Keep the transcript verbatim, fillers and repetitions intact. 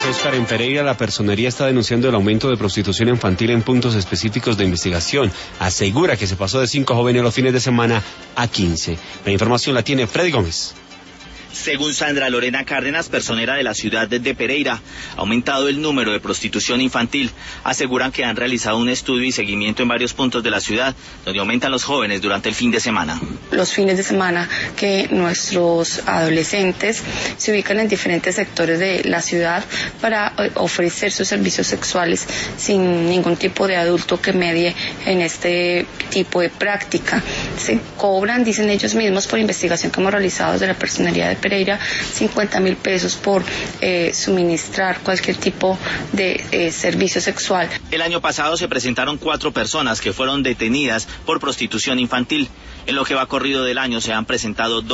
Oscar, en Pereira la Personería está denunciando el aumento de prostitución infantil en puntos específicos de investigación. Asegura que se pasó de cinco jóvenes los fines de semana a quince. La información la tiene Freddy Gómez. Según Sandra Lorena Cárdenas, personera de la ciudad de Pereira, ha aumentado el número de prostitución infantil. Aseguran que han realizado un estudio y seguimiento en varios puntos de la ciudad, donde aumentan los jóvenes durante el fin de semana. Los fines de semana que nuestros adolescentes se ubican en diferentes sectores de la ciudad para ofrecer sus servicios sexuales sin ningún tipo de adulto que medie en este tipo de práctica. Se cobran, dicen ellos mismos, por investigación que hemos realizado desde la Personería de Pereira, cincuenta mil pesos por eh, suministrar cualquier tipo de eh, servicio sexual. El año pasado se presentaron cuatro personas que fueron detenidas por prostitución infantil. En lo que va corrido del año se han presentado dos